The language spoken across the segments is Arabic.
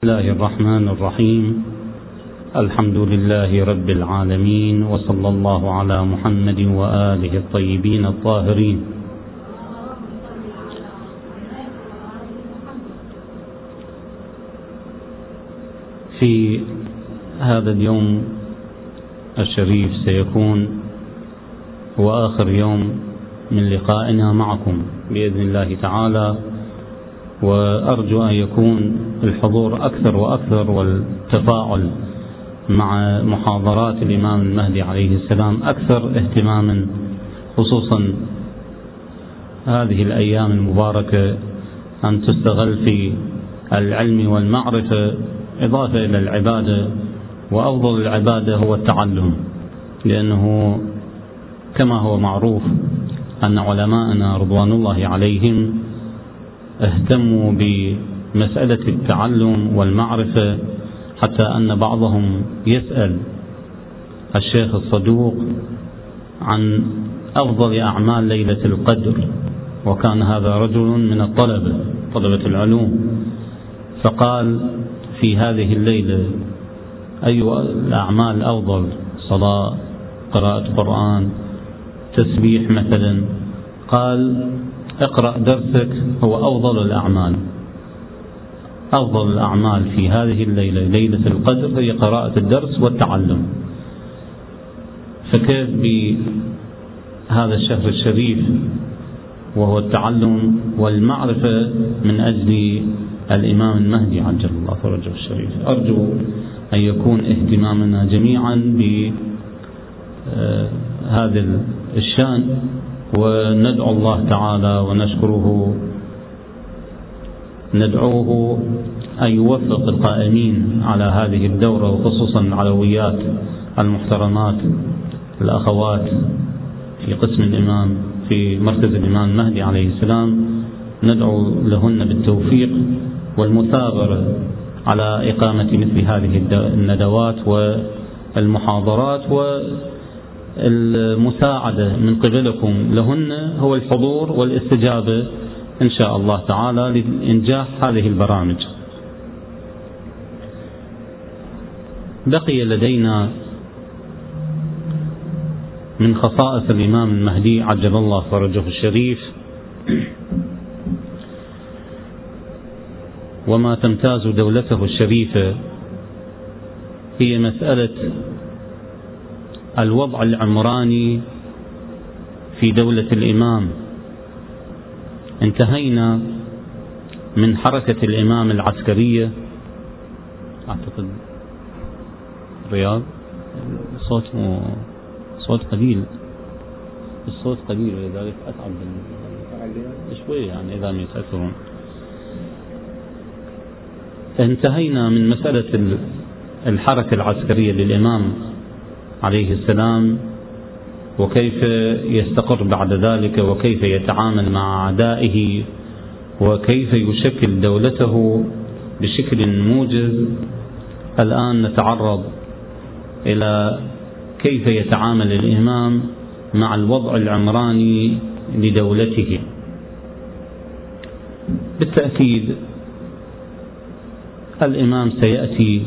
الله الرحمن الرحيم. الحمد لله رب العالمين، وصلى الله على محمد وآله الطيبين الطاهرين. في هذا اليوم الشريف سيكون هو آخر يوم من لقائنا معكم بإذن الله تعالى، وأرجو أن يكون الحضور أكثر وأكثر والتفاعل مع محاضرات الإمام المهدي عليه السلام أكثر اهتماما، خصوصا هذه الأيام المباركة أن تستغل في العلم والمعرفة إضافة إلى العبادة، وأفضل العبادة هو التعلم، لأنه كما هو معروف أن علماءنا رضوان الله عليهم اهتموا بمسألة التعلم والمعرفة، حتى أن بعضهم يسأل الشيخ الصدوق عن أفضل أعمال ليلة القدر، وكان هذا رجل من طلبة العلوم، فقال في هذه الليلة أي الأعمال أفضل؟ صلاة، قراءة قرآن، تسبيح مثلا. قال اقرأ درسك هو أفضل الأعمال. أفضل الأعمال في هذه الليلة ليلة القدر هي قراءة الدرس والتعلم. فكيف بهذا الشهر الشريف وهو التعلم والمعرفة من أجل الإمام المهدي عجل الله فرجه الشريف. أرجو أن يكون اهتمامنا جميعا بهذا الشأن، وندعو الله تعالى ونشكره، ندعوه أن يوفق القائمين على هذه الدورة، وخصوصا العلويات المحترمات الأخوات في قسم الإمام في مركز الإمام المهدي عليه السلام، ندعو لهن بالتوفيق والمثابرة على إقامة مثل هذه الندوات والمحاضرات، والمساعدة من قبلكم لهن هو الحضور والاستجابة إن شاء الله تعالى لإنجاح هذه البرامج. بقي لدينا من خصائص الإمام المهدي عجل الله فرجه الشريف وما تمتاز دولته الشريفة هي مسألة الوضع العمراني في دولة الإمام. انتهينا من حركة الإمام العسكرية، أعتقد رياض صوت قليل، الصوت قليل، ولذلك أتعب شوي يعني إذا ما يتأثرون. انتهينا من مسألة الحركة العسكرية للإمام عليه السلام، وكيف يستقر بعد ذلك، وكيف يتعامل مع أعدائه، وكيف يشكل دولته بشكل موجز. الآن نتعرض إلى كيف يتعامل الإمام مع الوضع العمراني لدولته. بالتأكيد الإمام سيأتي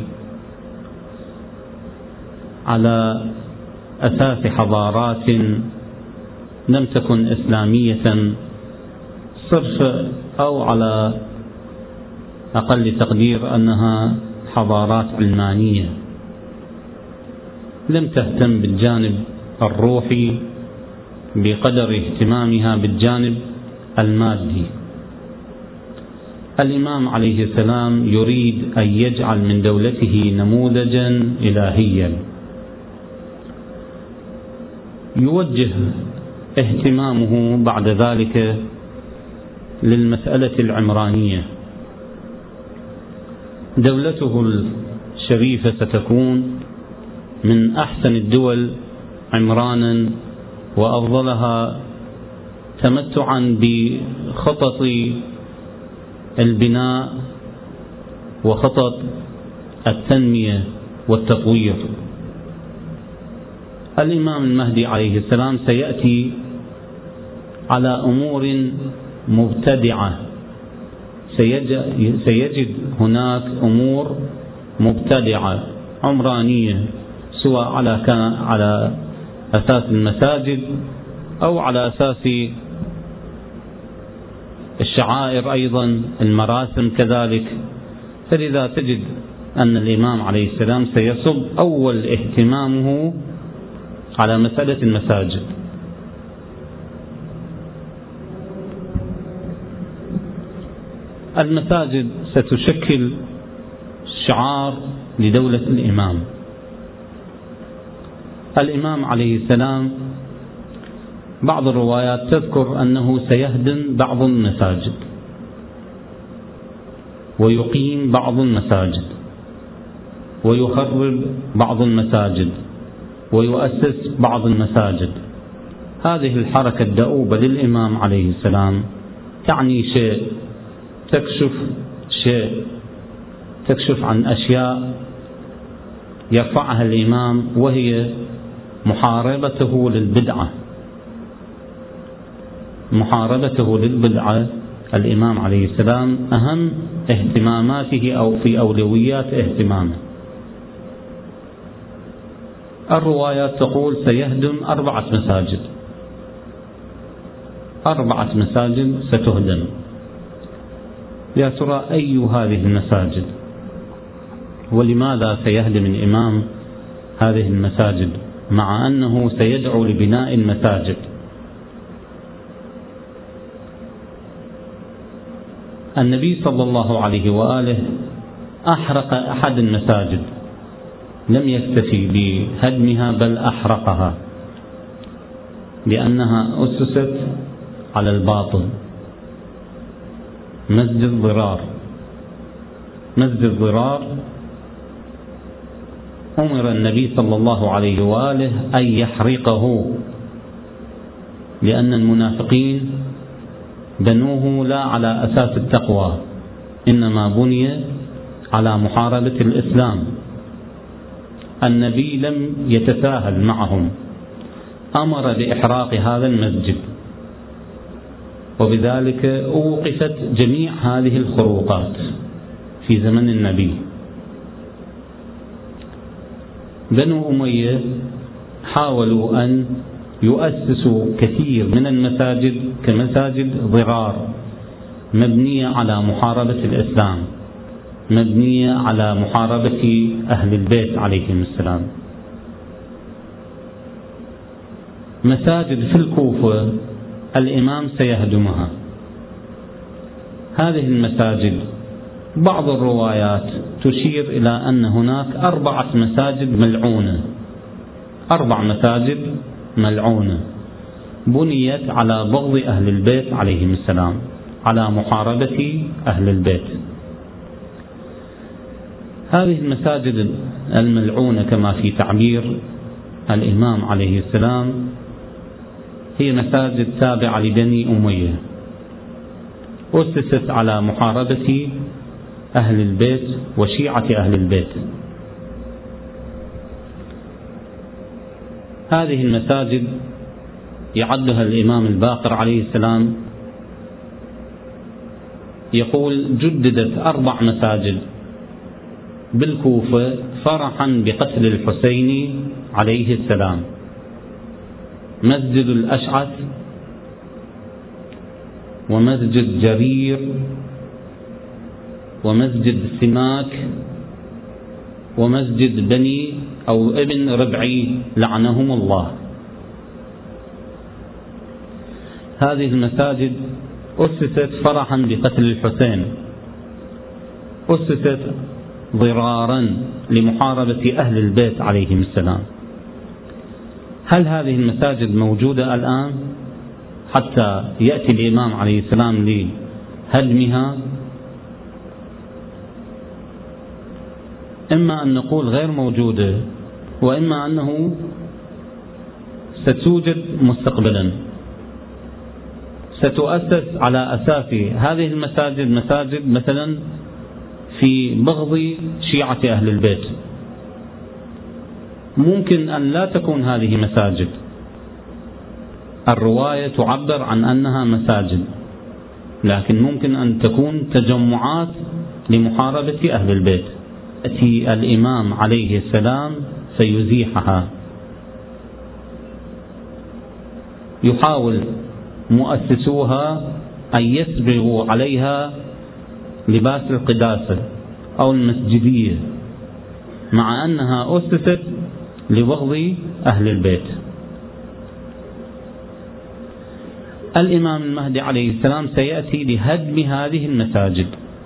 على أساس حضارات لم تكن إسلامية صرف، أو على أقل تقدير أنها حضارات علمانية لم تهتم بالجانب الروحي بقدر اهتمامها بالجانب المادي. الإمام عليه السلام يريد أن يجعل من دولته نموذجا إلهيا، يوجه اهتمامه بعد ذلك للمسألة العمرانية. دولته الشريفة ستكون من أحسن الدول عمرانا، وأفضلها تمتعا بخطط البناء وخطط التنمية والتطوير. الإمام المهدي عليه السلام سيأتي على أمور مبتدعة سيجد هناك أمور مبتدعة عمرانية، سواء على أساس المساجد أو على أساس الشعائر، أيضا المراسم كذلك. فلذا تجد أن الإمام عليه السلام سيصب أول اهتمامه على مسألة المساجد. المساجد ستشكل شعار لدولة الإمام. الإمام عليه السلام بعض الروايات تذكر أنه سيهدم بعض المساجد ويقيم بعض المساجد ويخرب بعض المساجد ويؤسس بعض المساجد. هذه الحركة الدؤوبة للإمام عليه السلام تعني شيء، تكشف عن أشياء يرفعها الإمام، وهي محاربته للبدعة. الإمام عليه السلام أهم اهتماماته أو في أولويات اهتمامه. الروايات تقول سيهدم 4 مساجد، 4 مساجد ستهدم. يا ترى أي هذه المساجد؟ ولماذا سيهدم الإمام هذه المساجد مع أنه سيدعو لبناء المساجد؟ النبي صلى الله عليه وآله أحرق أحد المساجد، لم يكتفي بهدمها بل أحرقها، لأنها أسست على الباطل. مسجد ضرار أمر النبي صلى الله عليه وآله أن يحرقه، لأن المنافقين بنوه لا على أساس التقوى، إنما بني على محاربة الإسلام. النبي لم يتساهل معهم، أمر بإحراق هذا المسجد، وبذلك أوقفت جميع هذه الخروقات في زمن النبي. بنو أمية حاولوا أن يؤسسوا كثير من المساجد كمساجد ضرار، مبنية على محاربة الإسلام، مبنية على محاربة أهل البيت عليهم السلام. مساجد في الكوفة الإمام سيهدمها. هذه المساجد بعض الروايات تشير إلى أن هناك 4 مساجد ملعونة، 4 مساجد ملعونة بنيت على بغض أهل البيت عليهم السلام، على محاربة أهل البيت. هذه المساجد الملعونة كما في تعبير الإمام عليه السلام هي مساجد تابعة لبني أمية، أسست على محاربة أهل البيت وشيعة أهل البيت. هذه المساجد يعدها الإمام الباقر عليه السلام، يقول جددت 4 مساجد بالكوفة فرحا بقتل الحسين عليه السلام: مسجد الأشعث، ومسجد جرير، ومسجد سماك، ومسجد بني أو ابن ربعي لعنهم الله. هذه المساجد أسست فرحا بقتل الحسين، أسست ضرارا لمحاربة أهل البيت عليهم السلام. هل هذه المساجد موجودة الآن حتى يأتي الإمام عليه السلام لهدمها؟ إما أن نقول غير موجودة، وإما أنه ستوجد مستقبلا، ستؤسس على أساس هذه المساجد مساجد مثلا في بغض شيعة أهل البيت. ممكن أن لا تكون هذه مساجد، الرواية تعبر عن أنها مساجد، لكن ممكن أن تكون تجمعات لمحاربة أهل البيت. يأتي الإمام عليه السلام فيزيحها. يحاول مؤسسوها أن يسبغوا عليها لباس القداسة أو المسجدية، مع أنها أسست لبغض أهل البيت. الإمام المهدي عليه السلام سيأتي لهدم هذه المساجد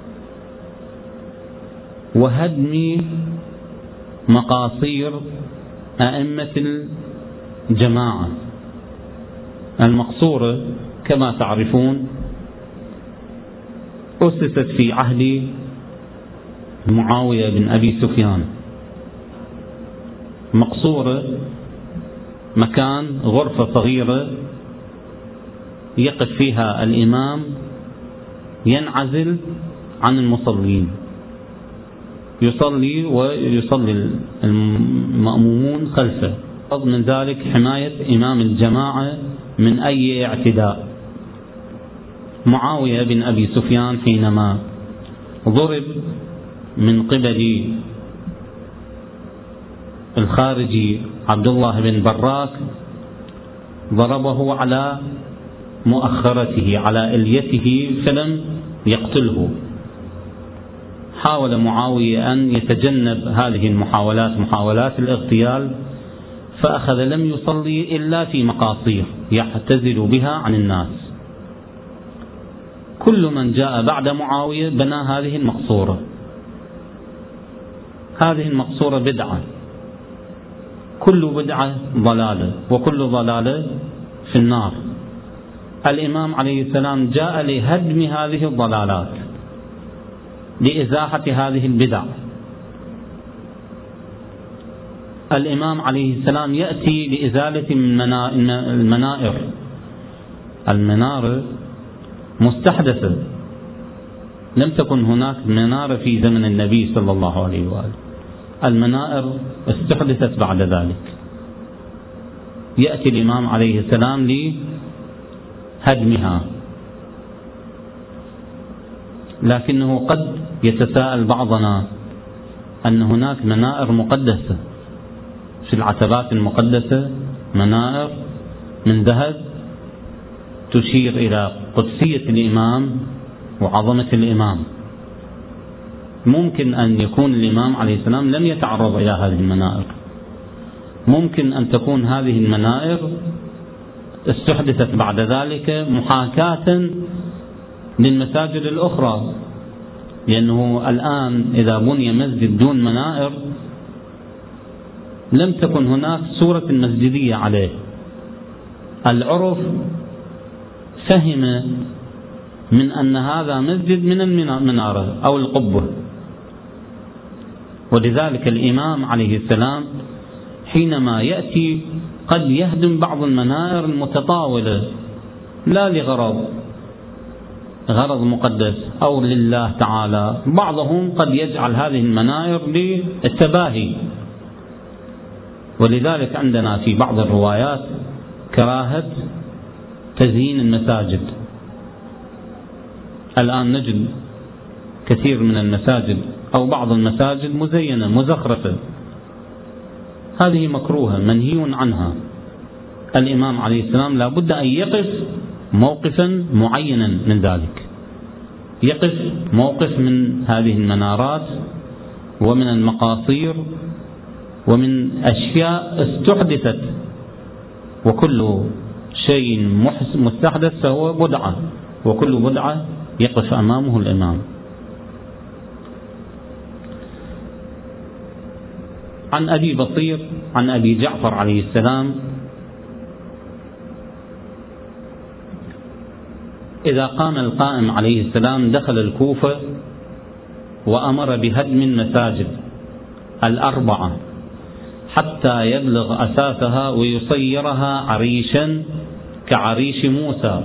وهدم مقاصير أئمة الجماعة. المقصورة كما تعرفون أسست في عهد معاوية بن أبي سفيان. مقصورة مكان غرفة صغيرة يقف فيها الإمام ينعزل عن المصلين، يصلي ويصلي المأمومون خلفه. من ذلك حماية إمام الجماعة من أي اعتداء. معاوية بن أبي سفيان حينما ضرب من قبل الخارجي عبد الله بن براك ضربه على مؤخرته على إليته فلم يقتله. حاول معاوية أن يتجنب هذه المحاولات، محاولات الاغتيال، فأخذ لم يصلي إلا في مقاصير يعتزل بها عن الناس. كل من جاء بعد معاوية بنى هذه المقصورة. هذه المقصورة بدعة، كل بدعة ضلالة، وكل ضلالة في النار. الإمام عليه السلام جاء لهدم هذه الضلالات، لإزاحة هذه البدع. الإمام عليه السلام يأتي لإزالة المنائر. المنارة مستحدثة، لم تكن هناك منارة في زمن النبي صلى الله عليه وآله. المنائر استحدثت بعد ذلك. يأتي الإمام عليه السلام لهدمها. لكنه قد يتساءل بعضنا أن هناك منائر مقدسة في العتبات المقدسة، منائر من ذهب تشير إلى قدسية الإمام وعظمة الإمام. ممكن أن يكون الإمام عليه السلام لم يتعرض إلى هذه المنائر، ممكن أن تكون هذه المنائر استحدثت بعد ذلك محاكاة للمساجد الأخرى، لأنه الآن إذا بني مسجد دون منائر لم تكن هناك صورة المسجدية عليه. العرف فهم من أن هذا مسجد من المنارة أو القبة. ولذلك الإمام عليه السلام حينما يأتي قد يهدم بعض المنائر المتطاولة لا غرض مقدس أو لله تعالى. بعضهم قد يجعل هذه المنائر للتباهي، ولذلك عندنا في بعض الروايات كراهة تزيين المساجد. الآن نجد كثير من المساجد أو بعض المساجد مزينة مزخرفة، هذه مكروهة منهي عنها. الإمام عليه السلام لا بد أن يقف موقفا معينا من ذلك، يقف موقف من هذه المنارات ومن المقاصير ومن أشياء استحدثت، وكل شيء مستحدث فهو بدعة، وكل بدعة يقف أمامه الإمام. عن أبي بصير عن أبي جعفر عليه السلام: إذا قام القائم عليه السلام دخل الكوفة وأمر بهدم المساجد الأربعة حتى يبلغ أساسها ويصيرها عريشا كعريش موسى.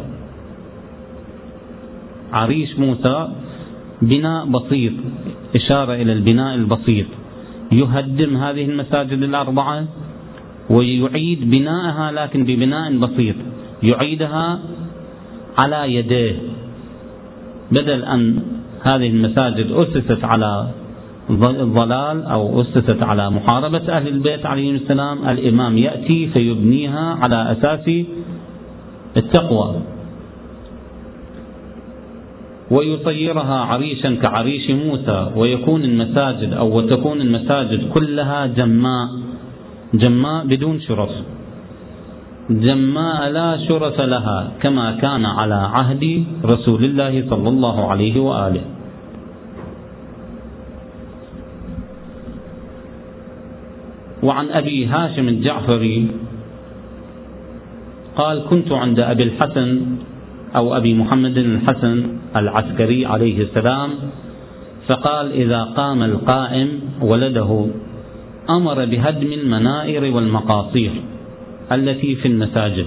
عريش موسى بناء بسيط، إشارة إلى البناء البسيط. يهدم هذه المساجد الأربعة ويعيد بناءها، لكن ببناء بسيط، يعيدها على يديه بدل أن هذه المساجد أسست على الضلال أو أسست على محاربة أهل البيت عليهم السلام، الإمام يأتي فيبنيها على أساس التقوى ويصيرها عريشا كعريش موسى، ويكون المساجد أو وتكون المساجد كلها جماء بدون شرف، جماء لا شرف لها، كما كان على عهد رسول الله صلى الله عليه وآله. وعن أبي هاشم الجعفري قال: كنت عند أبي الحسن أو أبي محمد الحسن العسكري عليه السلام، فقال: إذا قام القائم ولده أمر بهدم المنائر والمقاصير التي في المساجد.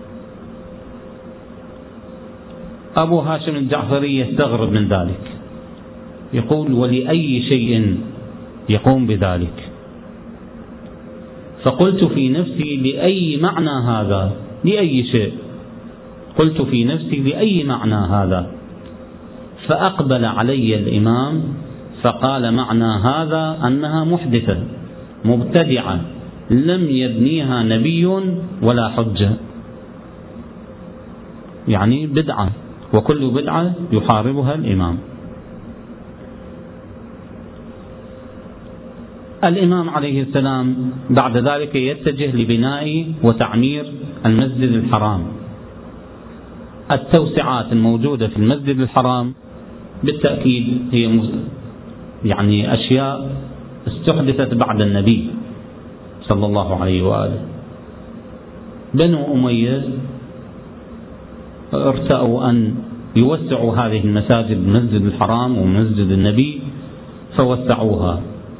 أبو هاشم الجعفري يستغرب من ذلك، يقول: ولأي شيء يقوم بذلك؟ فقلت في نفسي: لأي معنى هذا؟ لأي شيء؟ قلت في نفسي: لأي معنى هذا؟ فأقبل علي الإمام فقال: معنى هذا أنها محدثة مبتدعة لم يبنيها نبي ولا حجة، يعني بدعة، وكل بدعة يحاربها الإمام. الإمام عليه السلام بعد ذلك يتجه لبناء وتعمير المسجد الحرام. التوسعات الموجودة في المسجد الحرام بالتأكيد هي يعني أشياء استحدثت بعد النبي صلى الله عليه وآله. بنو أمية ارتأوا أن يوسعوا هذه المساجد، المسجد الحرام ومسجد النبي، فوسعوها،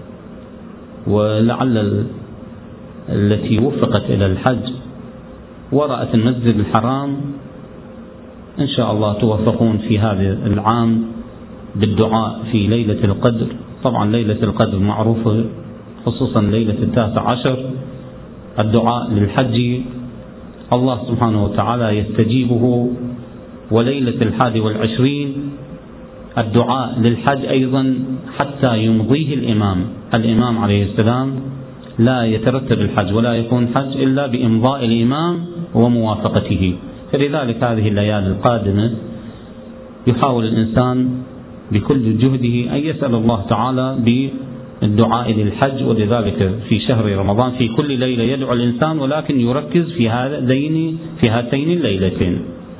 ولعل التي وفقت إلى الحج ورأت المسجد الحرام إن شاء الله توفقون في هذا العام بالدعاء في ليلة القدر. طبعا ليلة القدر معروفة، خصوصا ليلة 19، الدعاء للحج الله سبحانه وتعالى يستجيبه، وليلة 21 الدعاء للحج أيضا حتى يمضيه الإمام عليه السلام. لا يترتب الحج ولا يكون حج إلا بإمضاء الإمام وموافقته. فلذلك هذه الليالي القادمة يحاول الإنسان بكل جهده أن يسأل الله تعالى بالدعاء للحج، ولذلك في شهر رمضان في كل ليلة يدعو الإنسان، ولكن يركز في هاتين الليلتين.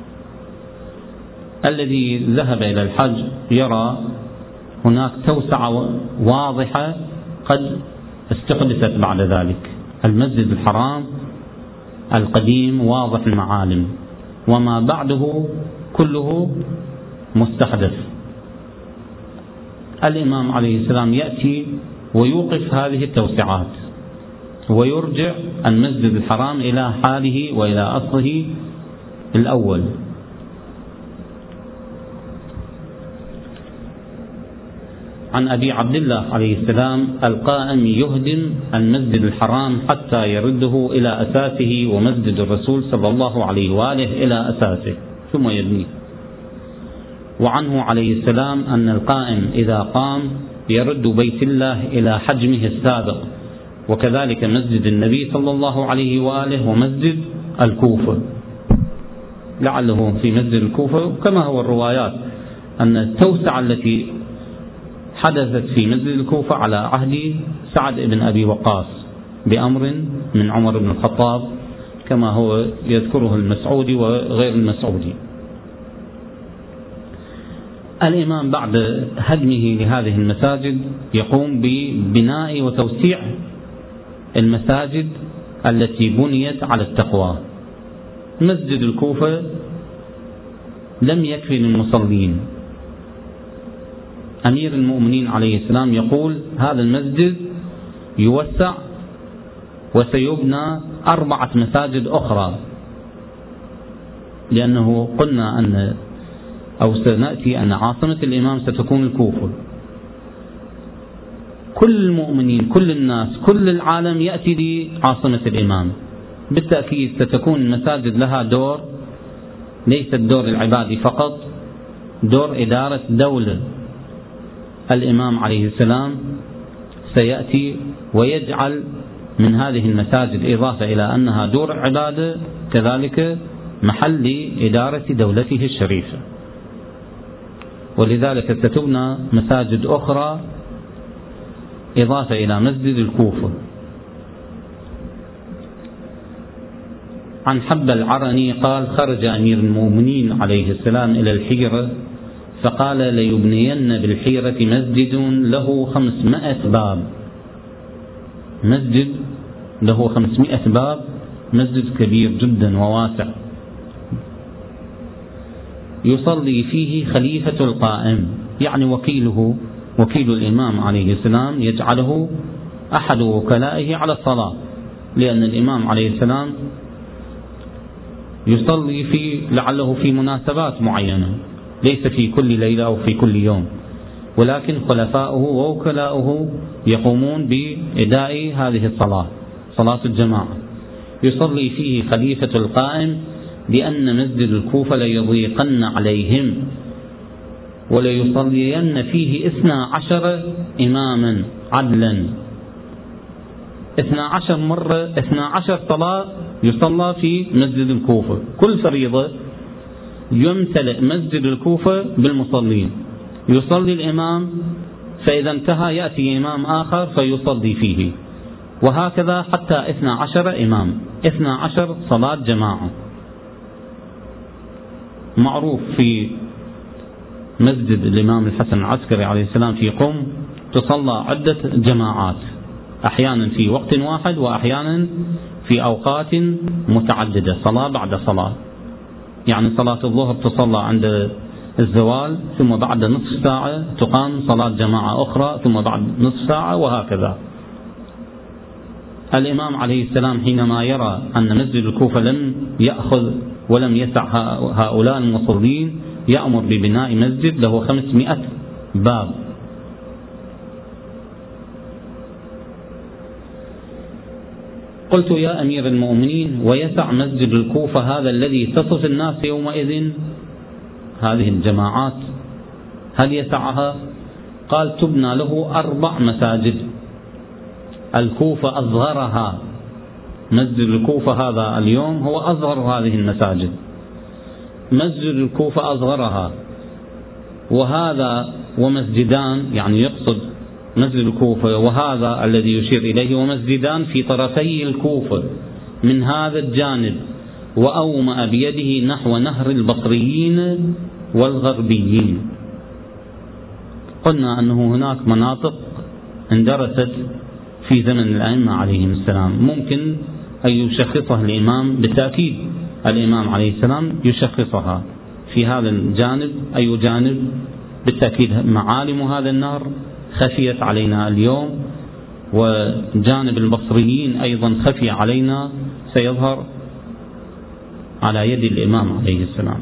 الذي ذهب إلى الحج يرى هناك توسعة واضحة قد استحدثت بعد ذلك. المسجد الحرام القديم واضح المعالم، وما بعده كله مستحدث. الإمام عليه السلام يأتي ويوقف هذه التوسعات ويرجع المسجد الحرام إلى حاله وإلى أصله الأول. عن أبي عبد الله عليه السلام: القائم يهدم المسجد الحرام حتى يرده إلى أساسه، ومسجد الرسول صلى الله عليه وآله إلى أساسه ثم يبنيه. وعنه عليه السلام أن القائم إذا قام يرد بيت الله إلى حجمه السابق، وكذلك مسجد النبي صلى الله عليه وآله ومسجد الكوفة، لعله في مسجد الكوفة كما هو الروايات أن التوسعة التي حدثت في مسجد الكوفة على عهد سعد بن أبي وقاص بأمر من عمر بن الخطاب، كما هو يذكره المسعودي وغير المسعودي. الإمام بعد هدمه لهذه المساجد يقوم ببناء وتوسيع المساجد التي بنيت على التقوى. مسجد الكوفة لم يكفي للمصلين. أمير المؤمنين عليه السلام يقول: هذا المسجد يوسع وسيبنى 4 مساجد أخرى، لأنه قلنا أن أو سنأتي أن عاصمة الإمام ستكون الكوفة. كل المؤمنين، كل الناس، كل العالم يأتي لعاصمة الإمام. بالتأكيد ستكون المساجد لها دور، ليس الدور العبادي فقط، دور إدارة دولة. الإمام عليه السلام سيأتي ويجعل من هذه المساجد إضافة إلى أنها دور عبادة كذلك محل لإدارة دولته الشريفة، ولذلك ستبنى مساجد أخرى إضافة إلى مسجد الكوفة. عن حب العرني قال: خرج أمير المؤمنين عليه السلام إلى الحيرة فقال: ليبنين بالحيرة مسجد له 500 باب، مسجد له 500 باب، مسجد كبير جدا وواسع، يصلي فيه خليفة القائم، يعني وكيله، وكيل الإمام عليه السلام يجعله أحد وكلائه على الصلاة، لأن الإمام عليه السلام يصلي لعله في مناسبات معينة، ليس في كل ليلة أو في كل يوم، ولكن خلفاؤه ووكلاؤه يقومون بإداء هذه الصلاة، صلاة الجماعة، يصلي فيه خليفة القائم، لأن مسجد الكوفة ليضيقن عليهم وليصلين فيه 12 إماما عدلا، 12 مرة، 12 صلاة يصلى في مسجد الكوفة، كل فريضة يمتلئ مسجد الكوفة بالمصلين، يصلي الإمام فإذا انتهى يأتي إمام آخر فيصلي فيه، وهكذا حتى 12 إمام، 12 صلاة جماعة. معروف في مسجد الإمام الحسن العسكري عليه السلام في قم تصلى عدة جماعات، أحيانا في وقت واحد وأحيانا في أوقات متعددة، صلاة بعد صلاة، يعني صلاة الظهر تصلى عند الزوال، ثم بعد نصف ساعة تقام صلاة جماعة أخرى، ثم بعد نصف ساعة، وهكذا. الإمام عليه السلام حينما يرى أن مسجد الكوفة لم يأخذ ولم يسع هؤلاء المصلين يأمر ببناء مسجد له 500 باب. قلت: يا أمير المؤمنين، ويسع مسجد الكوفة هذا الذي تصف الناس يومئذ هذه الجماعات، هل يسعها؟ قال: تبنى له 4 مساجد، الكوفة أصغرها، مسجد الكوفة هذا اليوم هو أصغر هذه المساجد، مسجد الكوفة أصغرها، وهذا ومسجدان، يعني يقصد مسجد الكوفة وهذا الذي يشير إليه، ومسجدان في طرفي الكوفة من هذا الجانب، وأومأ بيده نحو نهر البصريين والغربيين. قلنا أنه هناك مناطق اندرست في زمن الأئمة عليهم السلام ممكن أن يشخصها الإمام، بالتأكيد الإمام عليه السلام يشخصها في هذا الجانب، أي جانب؟ بالتأكيد معالم هذا النهر خفيت علينا اليوم، وجانب البصريين أيضا خفي علينا، سيظهر على يد الإمام عليه السلام.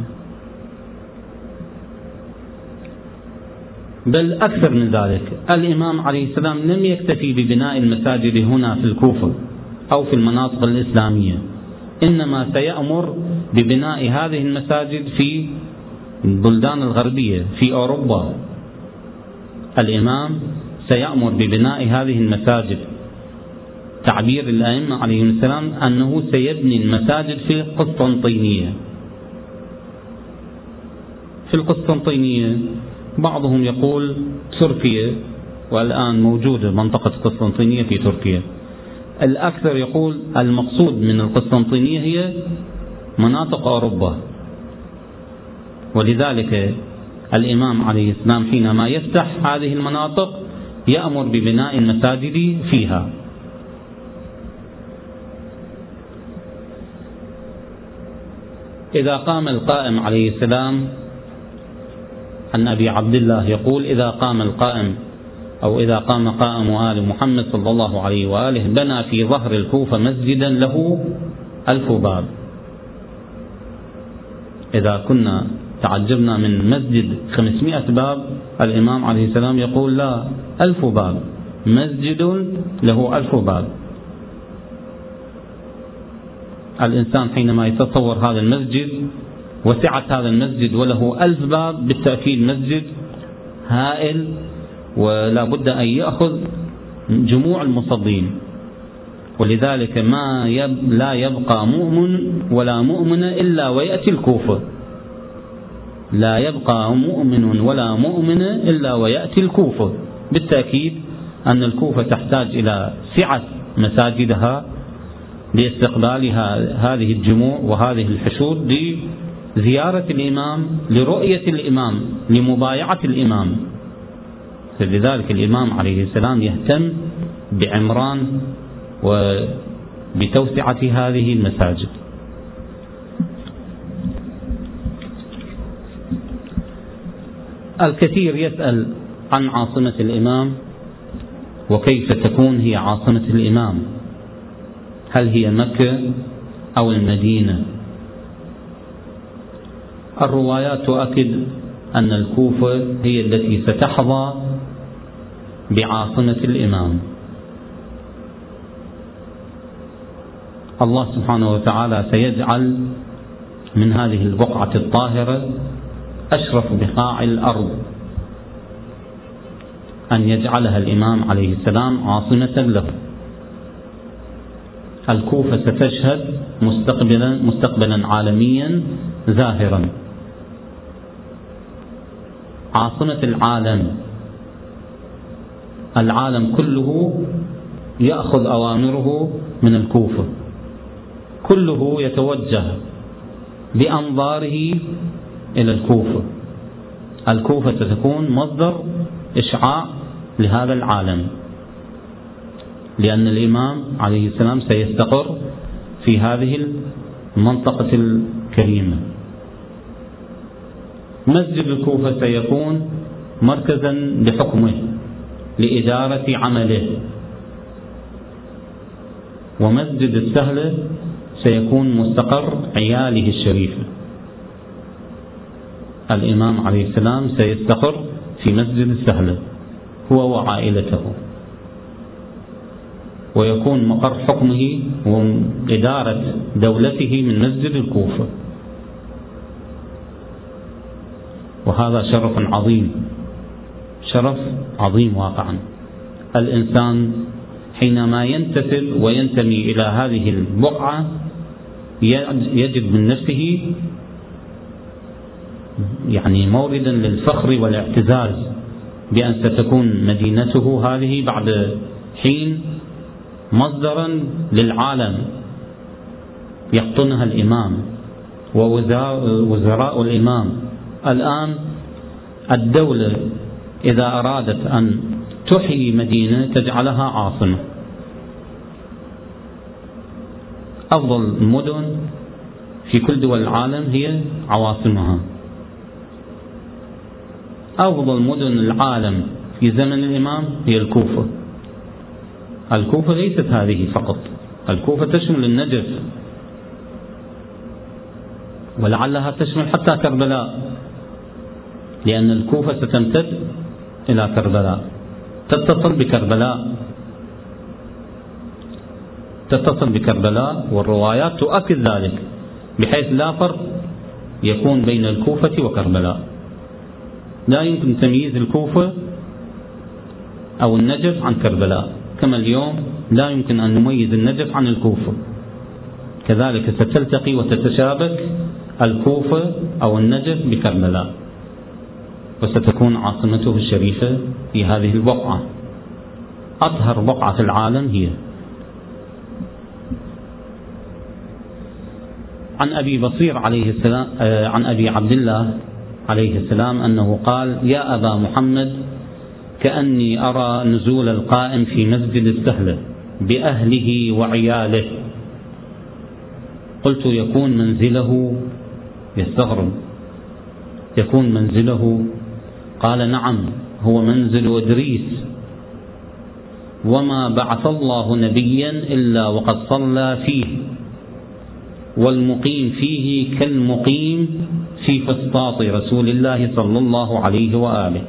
بل أكثر من ذلك، الإمام عليه السلام لم يكتفي ببناء المساجد هنا في الكوفة أو في المناطق الإسلامية، إنما سيأمر ببناء هذه المساجد في البلدان الغربية، في أوروبا. الإمام سيأمر ببناء هذه المساجد، تعبير الأئمة عليهم السلام أنه سيبني المساجد في القسطنطينية. في القسطنطينية بعضهم يقول تركيا، والآن موجودة منطقة قسطنطينية في تركيا، الأكثر يقول المقصود من القسطنطينية هي مناطق أوروبا، ولذلك الإمام عليه السلام حينما يفتح هذه المناطق يأمر ببناء المساجد فيها. إذا قام القائم عليه السلام، عن أبي عبد الله يقول: إذا قام القائم أو إذا قام قائم آل محمد صلى الله عليه وآله بنى في ظهر الكوفة مسجدا له 1000 باب. إذا كنا تعجبنا من مسجد 500 باب، الإمام عليه السلام يقول: لا، 1000 باب، مسجد له 1000 باب. الإنسان حينما يتصور هذا المسجد وسعة هذا المسجد وله 1000 باب بالتأكيد مسجد هائل، ولا بد أن يأخذ جموع المصلين. ولذلك لا يبقى مؤمن ولا مؤمنة إلا ويأتي الكوفة، لا يبقى مؤمن ولا مؤمنة إلا ويأتي الكوفة. بالتأكيد أن الكوفة تحتاج إلى سعة مساجدها لاستقبالها هذه الجموع وهذه الحشود، لزيارة الإمام، لرؤية الإمام، لمبايعة الإمام. فلذلك الإمام عليه السلام يهتم بعمران وبتوسعة هذه المساجد. الكثير يسأل عن عاصمة الإمام وكيف تكون هي عاصمة الإمام، هل هي مكة أو المدينة؟ الروايات تؤكد أن الكوفة هي التي ستحظى بعاصمة الإمام. الله سبحانه وتعالى سيجعل من هذه البقعة الطاهرة أشرف بقاع الأرض أن يجعلها الإمام عليه السلام عاصمة له. الكوفة ستشهد مستقبلا عالميا زاهرا، عاصمة العالم كله يأخذ أوامره من الكوفة، كله يتوجه بأنظاره إلى الكوفة. الكوفة ستكون مصدر إشعاع لهذا العالم، لأن الإمام عليه السلام سيستقر في هذه المنطقة الكريمة. مسجد الكوفة سيكون مركزا لحكمه، لإدارة عمله، ومسجد السهلة سيكون مستقر عياله الشريفة. الإمام عليه السلام سيستقر في مسجد السهلة هو وعائلته، ويكون مقر حكمه وإدارة دولته من مسجد الكوفة، وهذا شرف عظيم، شرف عظيم واقعا. الإنسان حينما ينتسب وينتمي إلى هذه البقعة يجد من نفسه موردا للفخر والاعتزاز بأن ستكون مدينته هذه بعد حين مصدرا للعالم يقطنها الإمام ووزراء الإمام. الآن الدولة إذا أرادت أن تحيي مدينة تجعلها عاصمة. أفضل المدن في كل دول العالم هي عواصمها. أفضل مدن العالم في زمن الإمام هي الكوفة. الكوفة ليست هذه فقط، الكوفة تشمل النجف، ولعلها تشمل حتى كربلاء، لأن الكوفة ستمتد إلى كربلاء، تتصل بكربلاء، والروايات تؤكد ذلك، بحيث لا فرق يكون بين الكوفة وكربلاء. لا يمكن تمييز الكوفة أو النجف عن كربلاء، كما اليوم لا يمكن أن نميز النجف عن الكوفة، كذلك ستلتقي وتتشابك الكوفة أو النجف بكربلاء، وستكون عاصمته الشريفة في هذه البقعة، أطهر بقعة في العالم هي. عن أبي بصير عليه السلام عن أبي عبد الله عليه السلام أنه قال: يا أبا محمد، كأني أرى نزول القائم في مسجد السهلة بأهله وعياله. قلت: يكون منزله؟ يستغرب: يكون منزله؟ قال: نعم، هو منزل إدريس، وما بعث الله نبيا إلا وقد صلى فيه، والمقيم فيه كالمقيم في فسطاط رسول الله صلى الله عليه وآله،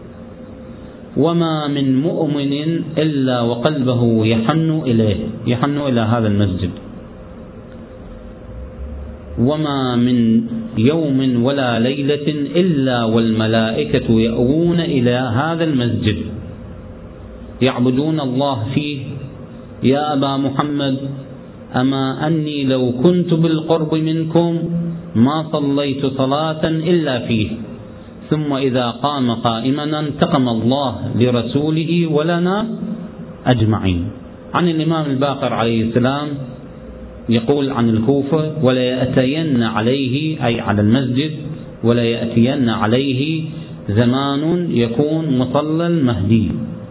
وما من مؤمن إلا وقلبه يحن إليه، يحن إلى هذا المسجد، وما من يوم ولا ليلة إلا والملائكة يأوون إلى هذا المسجد يعبدون الله فيه. يا أبا محمد أما أني لو كنت بالقرب منكم ما صليت صلاة إلا فيه. ثم إذا قام قائما انتقم الله لرسوله ولنا أجمعين. عن الإمام الباقر عليه السلام يقول عن الكوفة: ولا يأتين عليه، أي على المسجد، ولا يأتين عليه زمان يكون مصلى المهدي.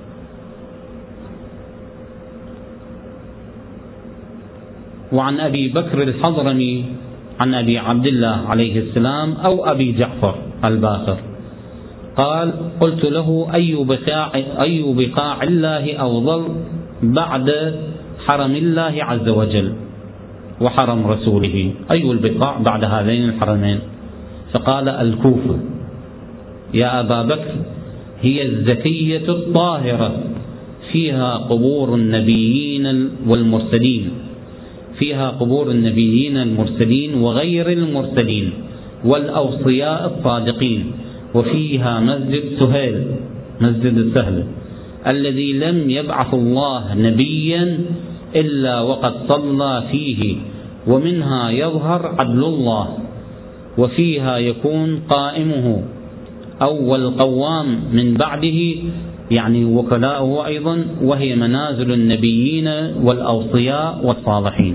وعن أبي بكر الحضرمي عن أبي عبد الله عليه السلام أو أبي جعفر الباقر قال: قلت له: أي بقاع الله أفضل بعد حرم الله عز وجل وحرم رسوله؟ أي البقاع بعد هذين الحرمين؟ فقال: الكوفة. يا أبا بكر هي الزكية الطاهرة، فيها قبور النبيين والمرسلين، فيها قبور النبيين المرسلين وغير المرسلين والأوصياء الصادقين، وفيها مسجد سهيل، مسجد السهل، الذي لم يبعث الله نبيا إلا وقد صلى فيه، ومنها يظهر عدل الله، وفيها يكون قائمه أو القوام من بعده، يعني وكلاؤه أيضا، وهي منازل النبيين والأوصياء والصالحين.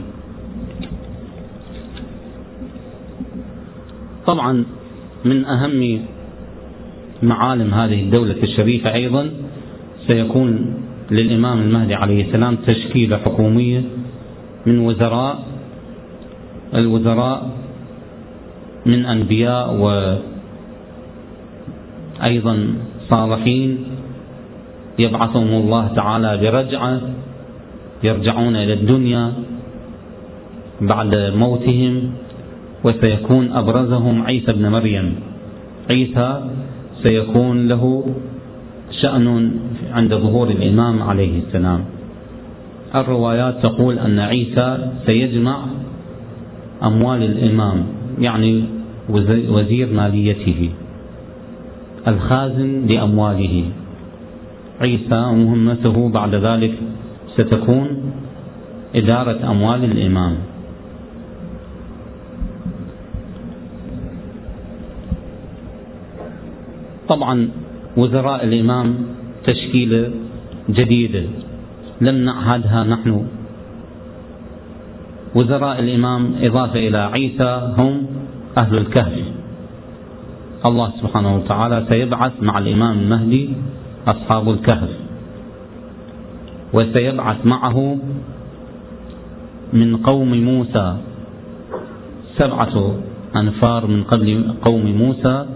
طبعا من أهم معالم هذه الدولة الشريفة أيضا سيكون للإمام المهدي عليه السلام تشكيلة حكومية من وزراء، الوزراء من أنبياء وأيضا صالحين يبعثهم الله تعالى برجعة، يرجعون إلى الدنيا بعد موتهم، وسيكون أبرزهم عيسى بن مريم. عيسى سيكون له شأن عند ظهور الإمام عليه السلام. الروايات تقول أن عيسى سيجمع أموال الإمام، يعني وزير ماليته، الخازن لأمواله. عيسى مهمته بعد ذلك ستكون إدارة أموال الإمام. طبعا وزراء الإمام تشكيلة جديدة لم نعهدها نحن. وزراء الإمام إضافة إلى عيسى هم أهل الكهف. الله سبحانه وتعالى سيبعث مع الإمام المهدي أصحاب الكهف، وسيبعث معه من قوم موسى 7 أنفار من قبل قوم موسى،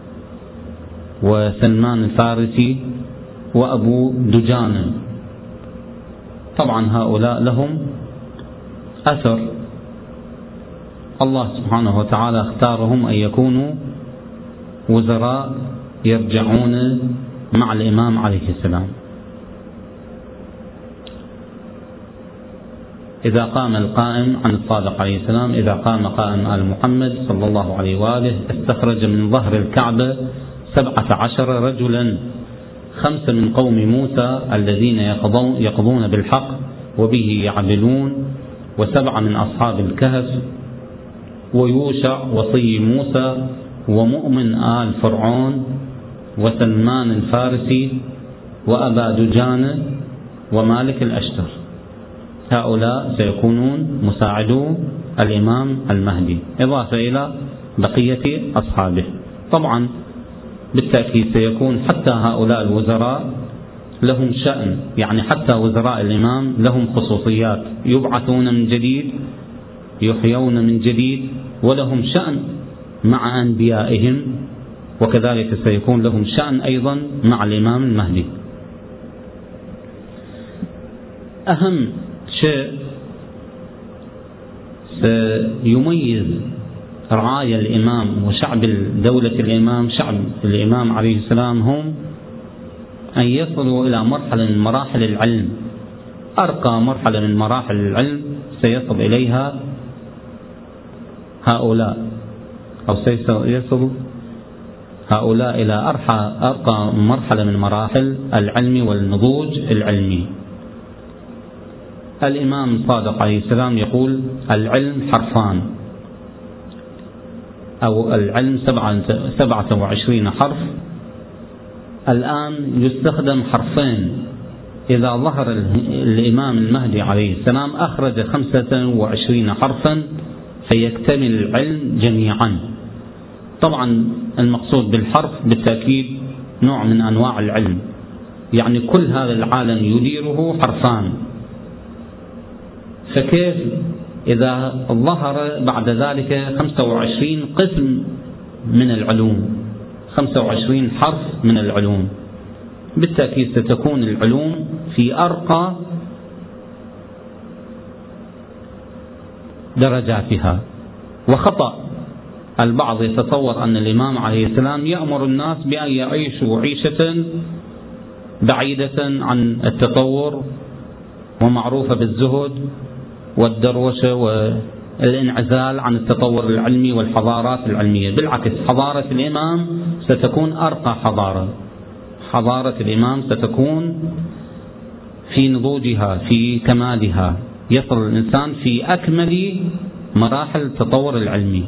وسلمان الفارسي وأبو دجانة. طبعا هؤلاء لهم أثر، الله سبحانه وتعالى اختارهم أن يكونوا وزراء يرجعون مع الإمام عليه السلام. إذا قام القائم عن الصادق عليه السلام، إذا قام قائم آل محمد صلى الله عليه وآله، استخرج من ظهر الكعبة 17 رجلا، 5 من قوم موسى الذين يقضون بالحق وبه يعدلون، و7 من أصحاب الكهف، ويوشع وصي موسى، ومؤمن آل فرعون، وسلمان الفارسي، وأبا دجانة، ومالك الأشتر. هؤلاء سيكونون مساعدو الإمام المهدي، إضافة إلى بقية أصحابه. طبعا بالتأكيد سيكون حتى هؤلاء الوزراء لهم شأن، يعني حتى وزراء الإمام لهم خصوصيات، يبعثون من جديد، يحيون من جديد، ولهم شأن مع أنبيائهم، وكذلك سيكون لهم شأن أيضا مع الإمام المهدي. أهم شيء سيميز رعايا الإمام وشعب دولة الإمام، شعب الإمام عليه السلام، هم أن يصلوا إلى مرحلة من مراحل العلم، أرقى مرحلة من مراحل العلم سيصل إليها هؤلاء أو سيصل هؤلاء إلى أرقى مرحلة من مراحل العلم والنضوج العلمي. الإمام الصادق عليه السلام يقول: العلم حرفان، أو العلم 27 حرف. الآن يستخدم حرفين. إذا ظهر الإمام المهدي عليه السلام أخرج 25 حرفا فيكتمل العلم جميعا. طبعا المقصود بالحرف بالتأكيد نوع من أنواع العلم، يعني كل هذا العالم يديره حرفان. فكيف إذا ظهر بعد ذلك 25 قسم من العلوم، 25 حرف من العلوم؟ بالتأكيد ستكون العلوم في أرقى درجاتها. وخطأ البعض يتصور أن الإمام عليه السلام يأمر الناس بأن يعيشوا عيشة بعيدة عن التطور ومعروفة بالزهد والدروشة والانعزال عن التطور العلمي والحضارات العلمية. بالعكس، حضارة الإمام ستكون أرقى حضارة. حضارة الإمام ستكون في نضوجها، في كمالها، يصل الإنسان في أكمل مراحل التطور العلمي.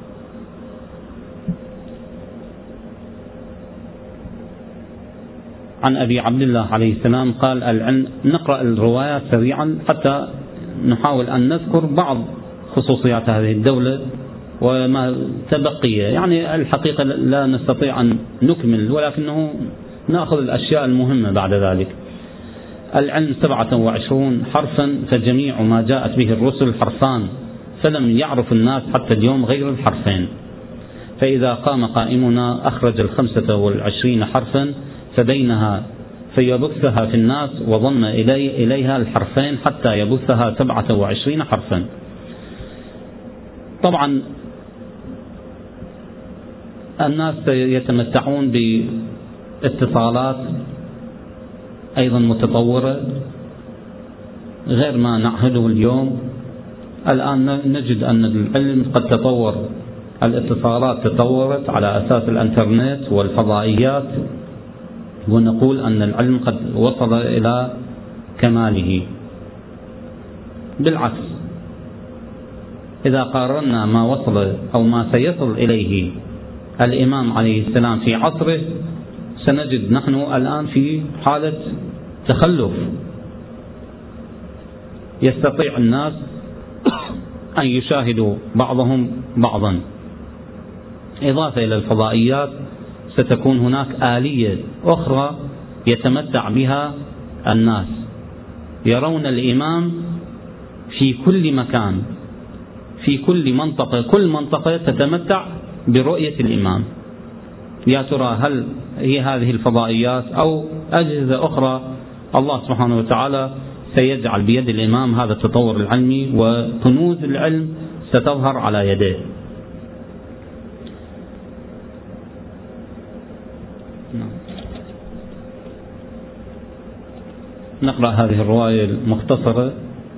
عن أبي عبد الله عليه السلام قال: العلم. نقرأ الروايات سريعا حتى نحاول أن نذكر بعض خصوصيات هذه الدولة وما تبقي. يعني الحقيقة لا نستطيع أن نكمل، ولكنه نأخذ الأشياء المهمة بعد ذلك. العلم 27 حرفا، فجميع ما جاءت به الرسل حرفان، فلم يعرف الناس حتى اليوم غير الحرفين. فإذا قام قائمنا أخرج 25 حرفا فبينها فيبثها في الناس، وضم إليها الحرفين حتى يبثها 27 حرفا. طبعا الناس يتمتعون باتصالات أيضا متطورة غير ما نعهده اليوم. الآن نجد أن العلم قد تطور، الاتصالات تطورت على أساس الإنترنت والفضائيات، ونقول أن العلم قد وصل إلى كماله. بالعكس، إذا قارنا ما وصل أو ما سيصل إليه الإمام عليه السلام في عصره، سنجد نحن الآن في حالة تخلف. يستطيع الناس أن يشاهدوا بعضهم بعضا. إضافة إلى الفضائيات ستكون هناك آلية أخرى يتمتع بها الناس، يرون الإمام في كل مكان، في كل منطقة. كل منطقة تتمتع برؤية الإمام. يا ترى هل هي هذه الفضائيات أو أجهزة أخرى؟ الله سبحانه وتعالى سيجعل بيد الإمام هذا التطور العلمي، وكنوز العلم ستظهر على يديه. نقرأ هذه الرواية المختصرة.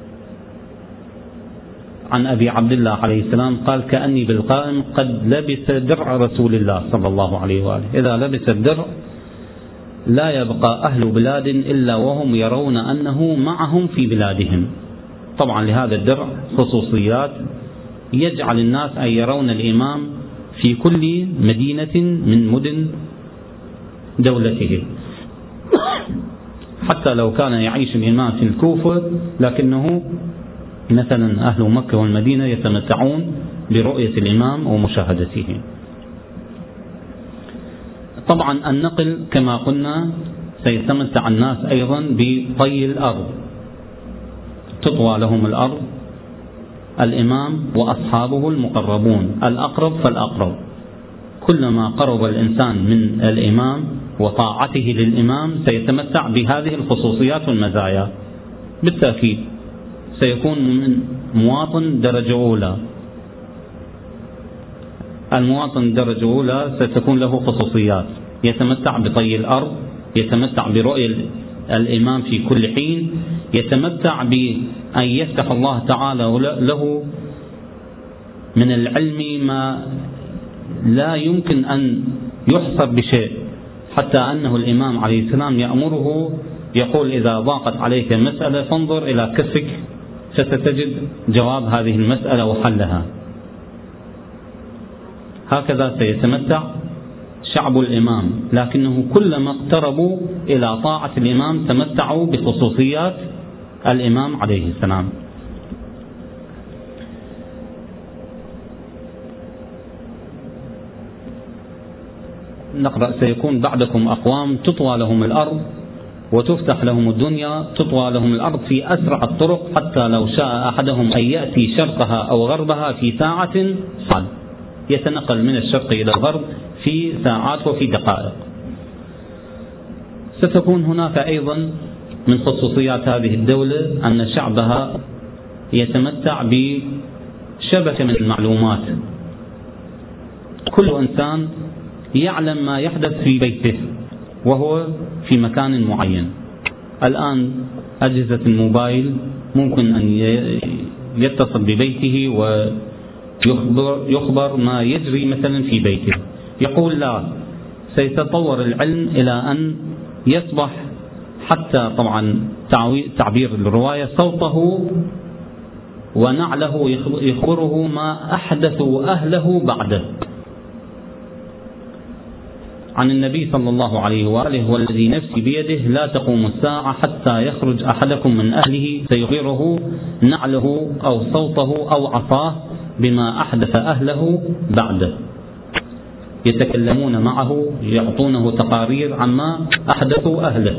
عن أبي عبد الله عليه السلام قال: كأني بالقائم قد لبس درع رسول الله صلى الله عليه وآله. إذا لبس الدرع لا يبقى أهل بلاد إلا وهم يرون أنه معهم في بلادهم. طبعا لهذا الدرع خصوصيات يجعل الناس أن يرون الإمام في كل مدينة من مدن دولته. حتى لو كان يعيش الإمام في الكوفة، لكنه مثلا أهل مكة والمدينة يتمتعون برؤية الإمام ومشاهدته. طبعا النقل كما قلنا سيتمتع الناس أيضا بطي الأرض، تطوى لهم الأرض، الإمام وأصحابه المقربون، الأقرب فالأقرب. كلما قرب الإنسان من الإمام وطاعته للإمام سيتمتع بهذه الخصوصيات والمزايا. بالتأكيد سيكون من مواطن درجة أولى. المواطن درجة أولى ستكون له خصوصيات، يتمتع بطي الأرض، يتمتع برؤية الإمام في كل حين، يتمتع بأن يفتح الله تعالى له من العلم ما لا يمكن أن يحصر بشيء، حتى أنه الإمام عليه السلام يأمره يقول: إذا ضاقت عليك مسألة فانظر إلى كفك فستجد جواب هذه المسألة وحلها. هكذا سيتمتع شعب الإمام، لكنه كلما اقتربوا إلى طاعة الإمام تمتعوا بخصوصيات الإمام عليه السلام. نقرأ: سيكون بعدكم أقوام تطوى لهم الأرض وتفتح لهم الدنيا، تطوى لهم الأرض في أسرع الطرق، حتى لو شاء أحدهم أن يأتي شرقها أو غربها في ساعة صعد، يتنقل من الشرق إلى الغرب في ساعات وفي دقائق. ستكون هناك أيضا من خصوصيات هذه الدولة أن شعبها يتمتع بشبكة من المعلومات، كل إنسان يعلم ما يحدث في بيته وهو في مكان معين. الآن أجهزة الموبايل ممكن أن يتصل ببيته ويخبر ما يجري مثلا في بيته. يقول: لا، سيتطور العلم إلى أن يصبح حتى طبعا تعبير الرواية صوته ونعله يخبره ما أحدثوا أهله بعده. عن النبي صلى الله عليه وآله: والذي نفسي بيده لا تقوم الساعة حتى يخرج أحدكم من أهله فيخبره نعله أو صوته أو عصاه بما أحدث أهله بعده. يتكلمون معه، يعطونه تقارير عما أحدثوا أهله.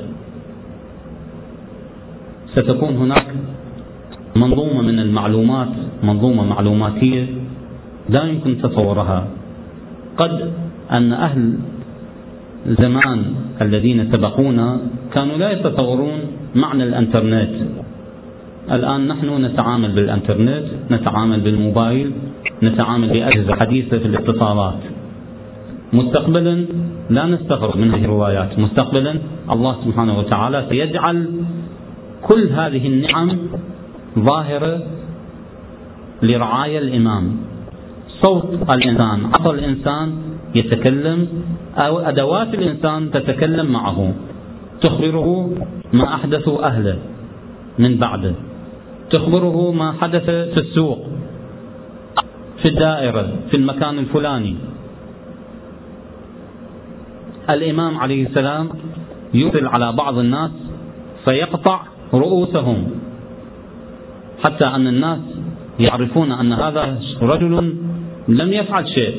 ستكون هناك منظومة من المعلومات، منظومة معلوماتية لا يمكن تصورها. قد أن أهل زمان الذين سبقونا كانوا لا يتصورون معنى الانترنت. الآن نحن نتعامل بالانترنت، نتعامل بالموبايل، نتعامل بأجهزة حديثة في الاتصالات. مستقبلا لا نستغرب من هذه الروايات، مستقبلا الله سبحانه وتعالى سيجعل كل هذه النعم ظاهرة لرعاية الإمام. صوت الإنسان، عصا الإنسان يتكلم، أو أدوات الإنسان تتكلم معه، تخبره ما أحدثوا أهله من بعده، تخبره ما حدث في السوق، في الدائرة، في المكان الفلاني. الإمام عليه السلام يرسل على بعض الناس فيقطع رؤوسهم، حتى أن الناس يعرفون أن هذا رجل لم يفعل شيء،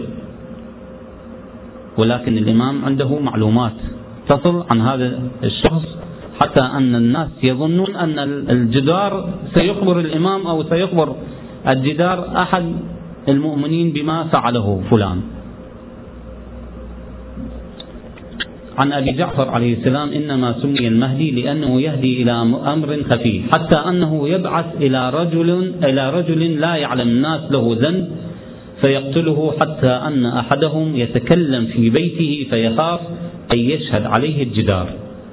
ولكن الإمام عنده معلومات تصل عن هذا الشخص، حتى أن الناس يظنون أن الجدار سيخبر الإمام أو سيخبر الجدار أحد المؤمنين بما فعله فلان. عن أبي جعفر عليه السلام: إنما سمي المهدي لأنه يهدي إلى أمر خفي، حتى أنه يبعث إلى رجل لا يعلم الناس له ذنب فيقتله، حتى أن أحدهم يتكلم في بيته فيخاف أن يشهد عليه الجدار.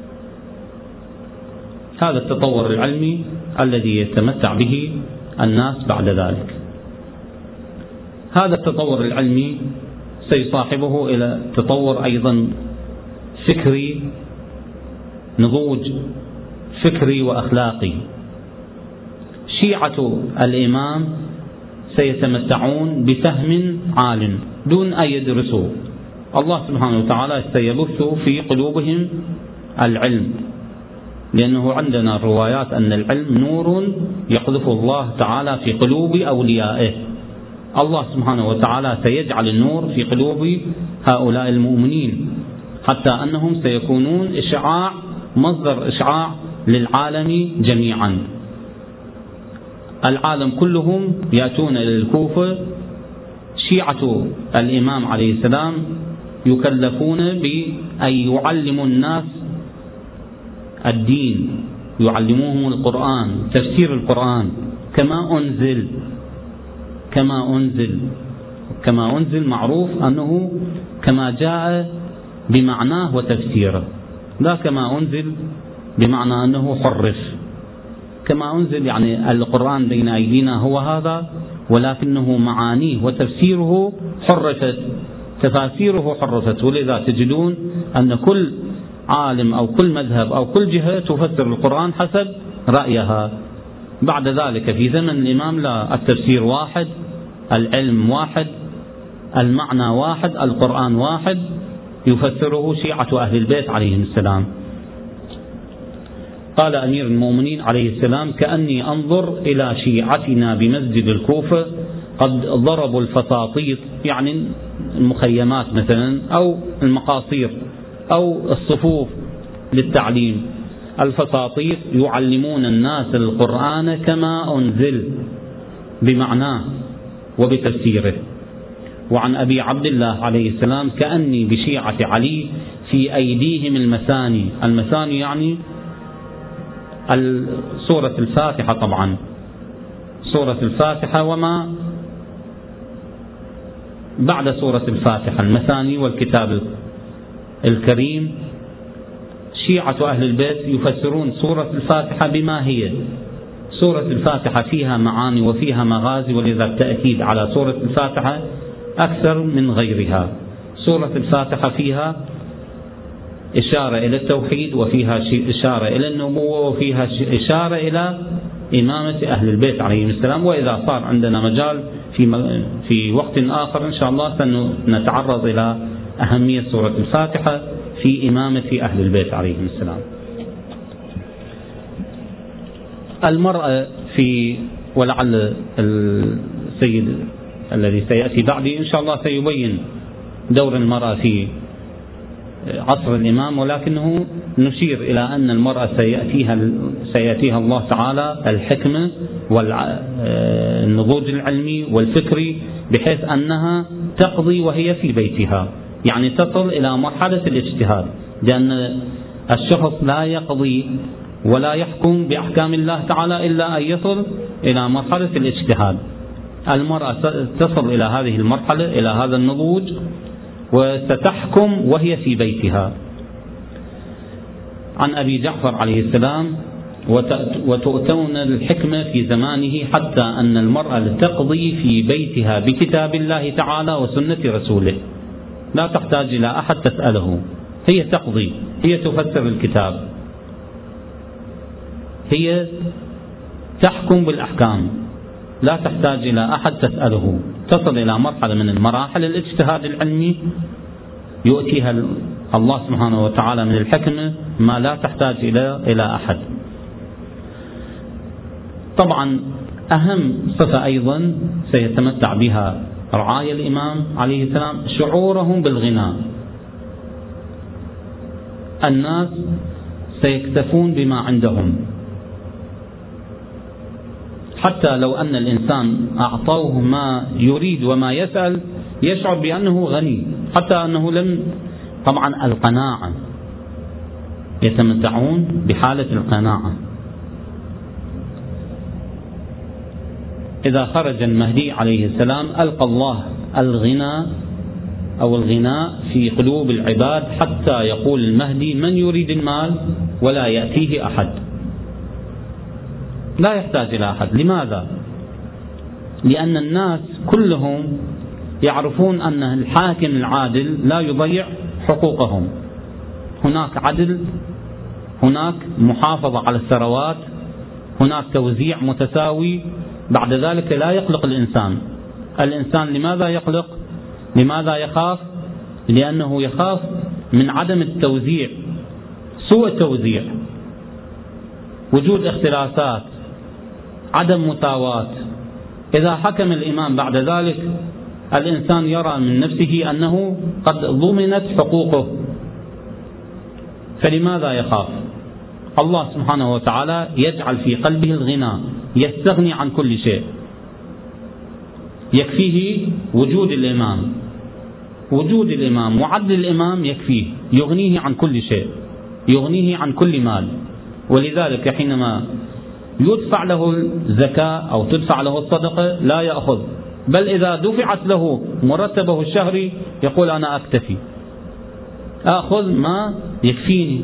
هذا التطور العلمي الذي يتمتع به الناس بعد ذلك. هذا التطور العلمي سيصاحبه إلى تطور أيضا فكري، نضوج فكري وأخلاقي. شيعة الإمام سيتمتعون بفهم عال دون أن يدرسوا. الله سبحانه وتعالى سيبث في قلوبهم العلم، لأنه عندنا الروايات أن العلم نور يقذف الله تعالى في قلوب أوليائه. الله سبحانه وتعالى سيجعل النور في قلوب هؤلاء المؤمنين، حتى أنهم سيكونون إشعاع، مصدر إشعاع للعالم جميعا. العالم كلهم يأتون إلى الكوفة. شيعة الإمام عليه السلام يكلفون بأن يعلموا الناس الدين، يعلموهم القرآن، تفسير القرآن كما أنزل معروف أنه كما جاء بمعناه وتفسيره، لا كما أنزل بمعنى أنه حرف. كما أنزل يعني القرآن بين أيدينا هو هذا، ولكنه معانيه وتفسيره حرفت، تفاسيره حرفت، ولذا تجدون أن كل عالم أو كل مذهب أو كل جهة تفسر القرآن حسب رأيها. بعد ذلك في زمن الإمام لا، التفسير واحد، العلم واحد، المعنى واحد، القرآن واحد، يفسره شيعة أهل البيت عليهم السلام. قال أمير المؤمنين عليه السلام: كأني أنظر إلى شيعتنا بمسجد الكوفة قد ضربوا الفساطيط، يعني المخيمات مثلا أو المقاصير أو الصفوف للتعليم، الفساطيط يعلمون الناس القرآن كما أنزل بمعناه وبتفسيره. وعن أبي عبد الله عليه السلام: كأني بشيعة علي في أيديهم المثاني. المثاني يعني سورة الفاتحة، طبعا سورة الفاتحة وما بعد سورة الفاتحة، المثاني والكتاب الكريم. شيعة أهل البيت يفسرون سورة الفاتحة بما هي. سورة الفاتحة فيها معاني وفيها مغازي، ولذا التأكيد على سورة الفاتحة أكثر من غيرها. سورة الفاتحة فيها إشارة إلى التوحيد، وفيها إشارة إلى النبوة، وفيها إشارة إلى إمامة أهل البيت عليهم السلام. وإذا صار عندنا مجال في وقت آخر إن شاء الله سنتعرض إلى أهمية سورة الفاتحة في إمامة أهل البيت عليهم السلام. المرأة ولعل السيد الذي سيأتي بعدي إن شاء الله سيبين دور المرأة في عصر الإمام، ولكنه نشير إلى أن المرأة سيأتيها الله تعالى الحكمة والنضوج العلمي والفكري، بحيث أنها تقضي وهي في بيتها، يعني تصل إلى مرحلة الاجتهاد، لأن الشخص لا يقضي ولا يحكم بأحكام الله تعالى إلا أن يصل إلى مرحلة الاجتهاد. المرأة تصل إلى هذه المرحلة، إلى هذا النضوج، وستحكم وهي في بيتها. عن أبي جعفر عليه السلام: وتؤتون الحكمة في زمانه حتى أن المرأة تقضي في بيتها بكتاب الله تعالى وسنة رسوله، لا تحتاج إلى أحد تسأله، هي تقضي، هي تفسر الكتاب، هي تحكم بالأحكام، لا تحتاج إلى أحد تسأله. تصل إلى مرحلة من المراحل الاجتهاد العلمي يؤتيها الله سبحانه وتعالى من الحكمة ما لا تحتاج إلى أحد. طبعا أهم صفة أيضا سيتمتع بها رعايا الإمام عليه السلام شعورهم بالغنى. الناس سيكتفون بما عندهم، حتى لو أن الإنسان أعطوه ما يريد وما يسأل يشعر بأنه غني، حتى أنه طبعا القناعة، يتمتعون بحالة القناعة. إذا خرج المهدي عليه السلام ألقى الله الغنى أو الغناء في قلوب العباد، حتى يقول المهدي: من يريد المال؟ ولا يأتيه أحد، لا يحتاج إلى أحد. لماذا؟ لأن الناس كلهم يعرفون أن الحاكم العادل لا يضيع حقوقهم، هناك عدل، هناك محافظة على الثروات، هناك توزيع متساوي. بعد ذلك لا يقلق الإنسان لماذا يقلق؟ لماذا يخاف؟ لأنه يخاف من عدم التوزيع، سوء التوزيع، وجود اختلافات، عدم مساواة. إذا حكم الإمام بعد ذلك الإنسان يرى من نفسه أنه قد ضمنت حقوقه، فلماذا يخاف؟ الله سبحانه وتعالى يجعل في قلبه الغنى، يستغني عن كل شيء، يكفيه وجود الإمام وعدل الإمام يكفيه، يغنيه عن كل شيء، يغنيه عن كل مال. ولذلك حينما يدفع له الزكاة أو تدفع له الصدقة لا يأخذ، بل إذا دفعت له مرتبه الشهري يقول: أنا أكتفي، أخذ ما يكفيني.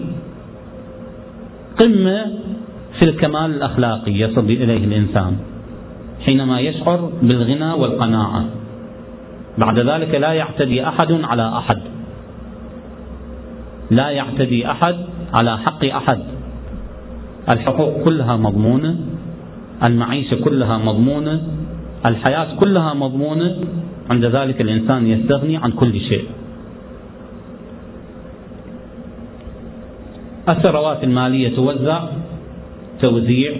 قمة في الكمال الأخلاقي يصل إليه الإنسان حينما يشعر بالغنى والقناعة. بعد ذلك لا يعتدي أحد على أحد، لا يعتدي أحد على حق أحد، الحقوق كلها مضمونة، المعيشة كلها مضمونة، الحياة كلها مضمونة. عند ذلك الإنسان يستغني عن كل شيء. الثروات المالية توزع توزيع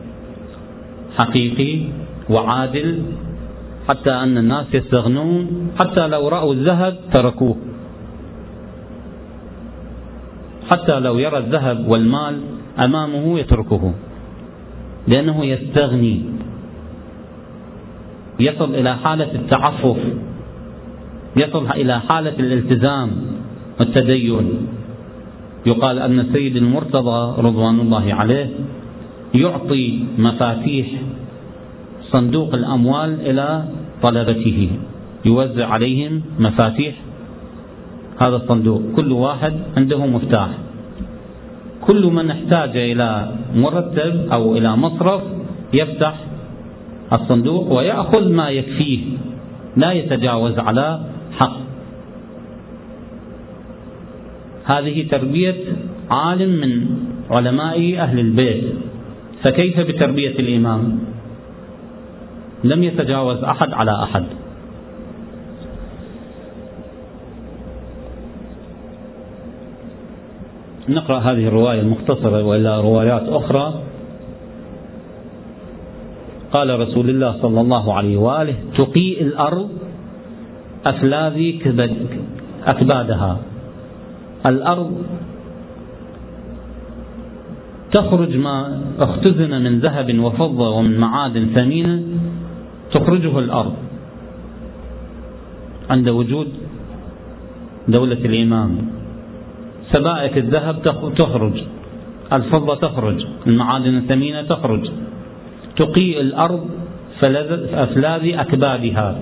حقيقي وعادل، حتى أن الناس يستغنون، حتى لو رأوا الذهب تركوه، حتى لو يرى الذهب والمال أمامه يتركه، لأنه يستغني، يصل إلى حالة التعفف، يصل إلى حالة الالتزام والتدين. يقال أن السيد المرتضى رضوان الله عليه يعطي مفاتيح صندوق الأموال إلى طلبته، يوزع عليهم مفاتيح هذا الصندوق، كل واحد عنده مفتاح، كل من احتاج إلى مرتب أو إلى مصرف يفتح الصندوق ويأخذ ما يكفيه، لا يتجاوز على حق. هذه تربية عالم من علماء أهل البيت، فكيف بتربية الإمام؟ لم يتجاوز أحد على أحد. نقرأ هذه الرواية المختصرة وإلى روايات أخرى. قال رسول الله صلى الله عليه وآله: تقيء الأرض أفلاذ أكبادها. الأرض تخرج ما اختزن من ذهب وفضة ومن معادن ثمينة، تخرجه الأرض عند وجود دولة الإمام. سبائك الذهب تخرج، الفضة تخرج، المعادن الثمينة تخرج. تقيء الأرض أفلاذ أكبادها،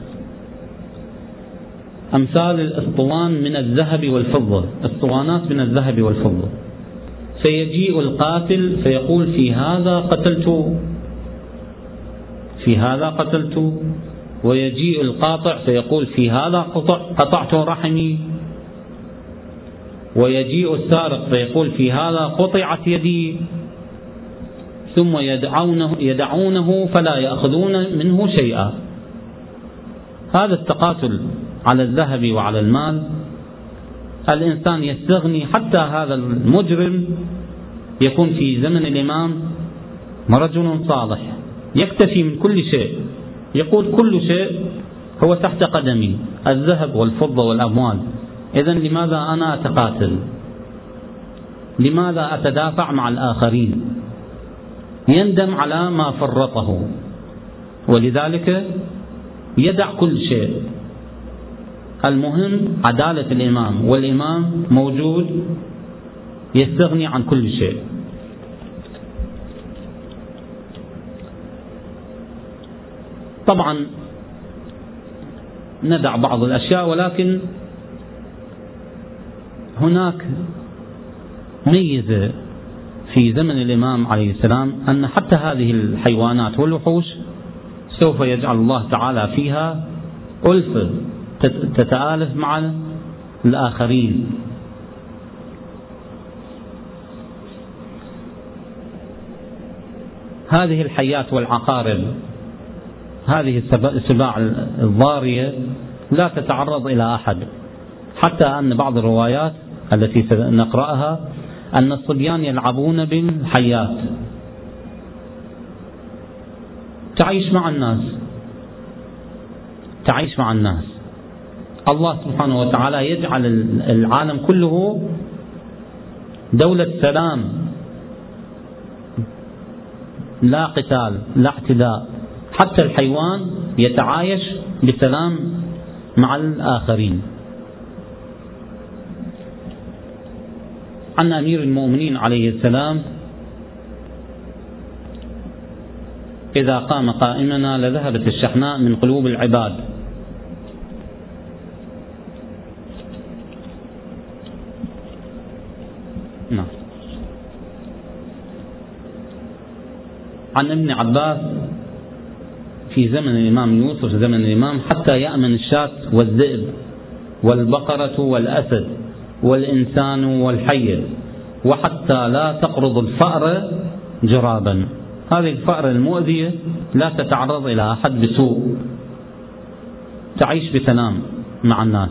أمثال الأسطوان من الذهب والفضة، أسطوانات من الذهب والفضة. فيجيء القاتل فيقول: في هذا قتلت، في هذا قتلت. ويجيء القاطع فيقول: في هذا قطعت رحمي. ويجيء السارق فيقول: في هذا قطعت يدي. ثم يدعونه فلا يأخذون منه شيئا. هذا التقاتل على الذهب وعلى المال، الإنسان يستغني، حتى هذا المجرم يكون في زمن الإمام رجل صالح يكتفي من كل شيء، يقول: كل شيء هو تحت قدمي، الذهب والفضة والأموال، إذن لماذا أنا أتقاتل؟ لماذا أتدافع مع الآخرين؟ يندم على ما فرطه، ولذلك يدع كل شيء. المهم عدالة الإمام، والإمام موجود يستغني عن كل شيء. طبعا ندع بعض الأشياء، ولكن هناك ميزة في زمن الإمام عليه السلام، أن حتى هذه الحيوانات والوحوش سوف يجعل الله تعالى فيها ألفة تتآلف مع الآخرين. هذه الحيات والعقارب، هذه السباع الضارية لا تتعرض إلى أحد، حتى أن بعض الروايات التي سنقرأها أن الصبيان يلعبون بالحيات، تعيش مع الناس، تعيش مع الناس. الله سبحانه وتعالى يجعل العالم كله دولة سلام، لا قتال لا اعتداء، حتى الحيوان يتعايش بسلام مع الآخرين. عن أمير المؤمنين عليه السلام: إذا قام قائمنا لذهبت الشحناء من قلوب العباد. نعم. عن ابن عباس في زمن الإمام يوسف زمن الإمام حتى يأمن الشاة والذئب والبقرة والأسد والإنسان والحية، وحتى لا تقرض الفأر جرابا. هذه الفأر المؤذية لا تتعرض إلى أحد بسوء، تعيش بسلام مع الناس.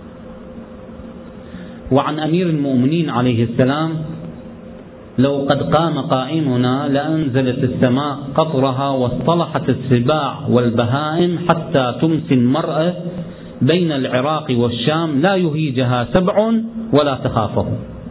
وعن أمير المؤمنين عليه السلام: لو قد قام قائمنا لأنزلت السماء قطرها واصطلحت السباع والبهائم حتى تمسي المرأة بين العراق والشام لا يهيجها سبع ولا تخافه.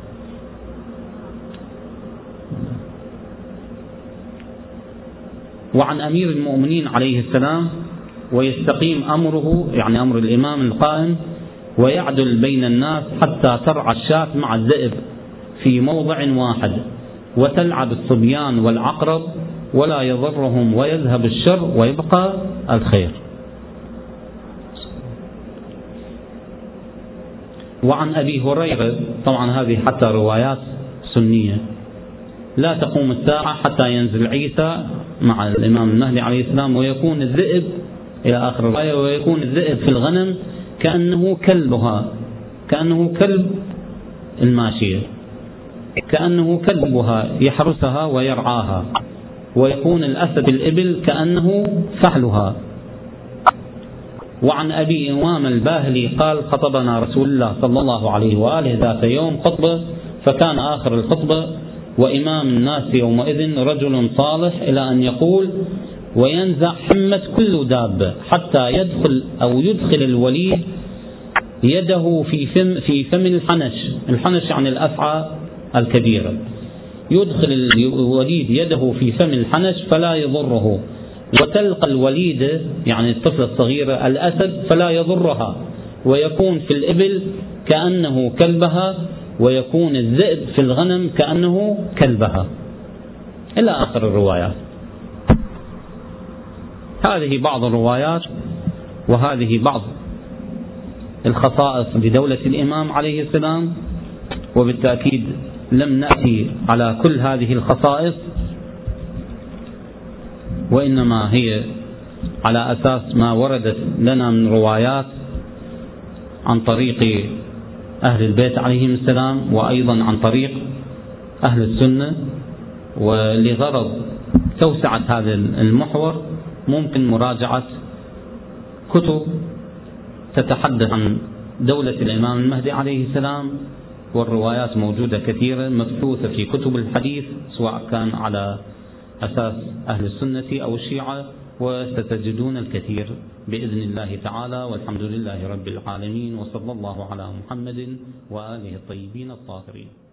وعن أمير المؤمنين عليه السلام: ويستقيم أمره، يعني أمر الإمام القائم، ويعدل بين الناس حتى ترعى الشاة مع الذئب في موضع واحد، وتلعب الصبيان والعقرب ولا يضرهم، ويذهب الشر ويبقى الخير. وعن أبي هريرة، طبعا هذه حتى روايات سنية: لا تقوم الساعة حتى ينزل عيسى مع الإمام المهدي عليه السلام ويكون الذئب إلى آخر الآية، ويكون الذئب في الغنم كأنه كلبها، كأنه كلب الماشية، كأنه كلبها يحرسها ويرعاها، ويكون الأسد الإبل كأنه فحلها. وعن أبي إمام الباهلي قال: خطبنا رسول الله صلى الله عليه وآله ذات يوم خطبة، فكان آخر الخطبة: وإمام الناس يومئذ رجل صالح، إلى أن يقول: وينزع حمة كل دابة حتى يدخل الوليد يده في فم الحنش. الحنش يعني الأفعى الكبيرة. يدخل الوليد يده في فم الحنش فلا يضره، وتلقى الوليدة يعني الطفلة الصغيرة الأسد فلا يضرها، ويكون في الإبل كأنه كلبها، ويكون الذئب في الغنم كأنه كلبها، إلى آخر الروايات. هذه بعض الروايات، وهذه بعض الخصائص لدولة الإمام عليه السلام، وبالتأكيد لم نأتي على كل هذه الخصائص، وإنما هي على أساس ما وردت لنا من روايات عن طريق أهل البيت عليهم السلام، وأيضا عن طريق أهل السنة. ولغرض توسعة هذا المحور ممكن مراجعة كتب تتحدث عن دولة الإمام المهدي عليه السلام، والروايات موجودة كثيرة مبثوثة في كتب الحديث، سواء كان على أساس أهل السنة أو الشيعة، وستجدون الكثير بإذن الله تعالى. والحمد لله رب العالمين، وصلى الله على محمد وآله الطيبين الطاهرين.